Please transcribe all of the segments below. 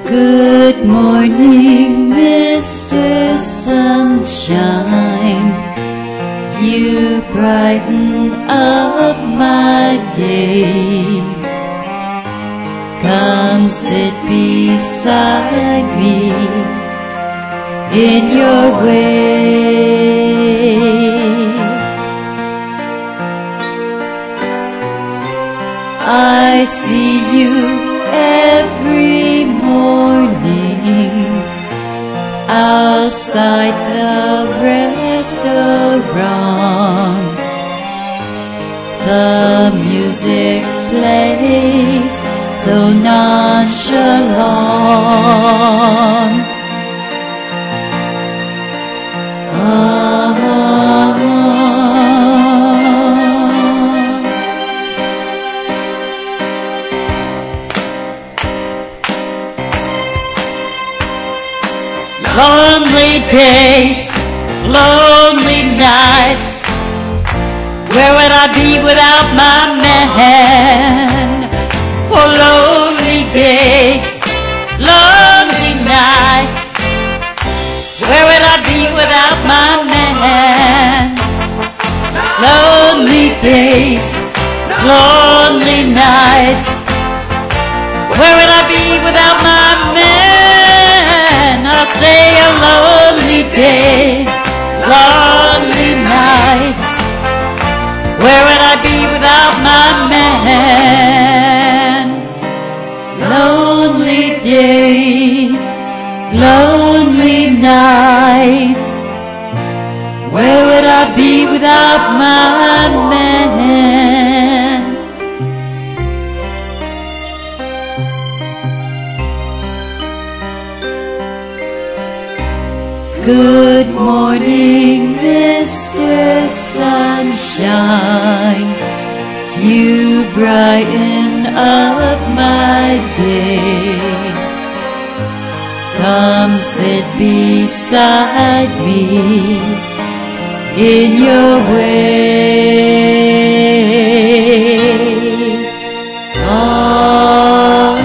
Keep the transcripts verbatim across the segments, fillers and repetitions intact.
Good morning, Mister Sunshine. You brighten up my day. Come sit beside me in your way. I see you every morning outside the restaurants. The music plays so nonchalant. Lonely days, lonely nights. Where would I be without my man? Oh, lonely days, lonely nights. Where would I be without my man? Lonely days, lonely nights. Where would I be without my man? I say a lonely days, lonely nights. Where would I be without my man? Lonely days, lonely nights. Where would I be without my man? Good morning, Mister Sunshine. You brighten up my day. Come sit beside me in your way. Oh,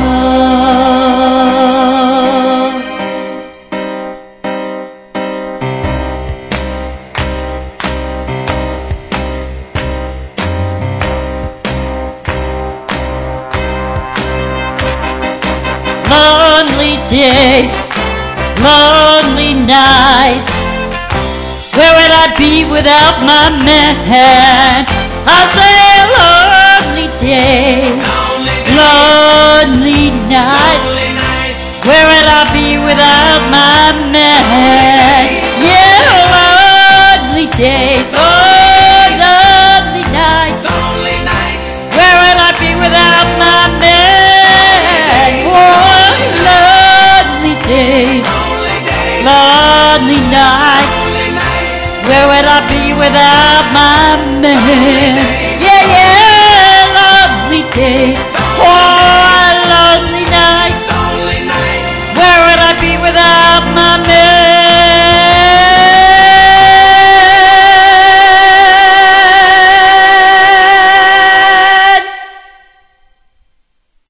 lonely days, lonely nights. Where would I be without my man? I say lonely days, lonely nights. Where would I be without my man? Yeah, lonely days, oh, lonely nights. Where would I be without my man? Oh, lonely days, lonely nights. Where would I be without my man?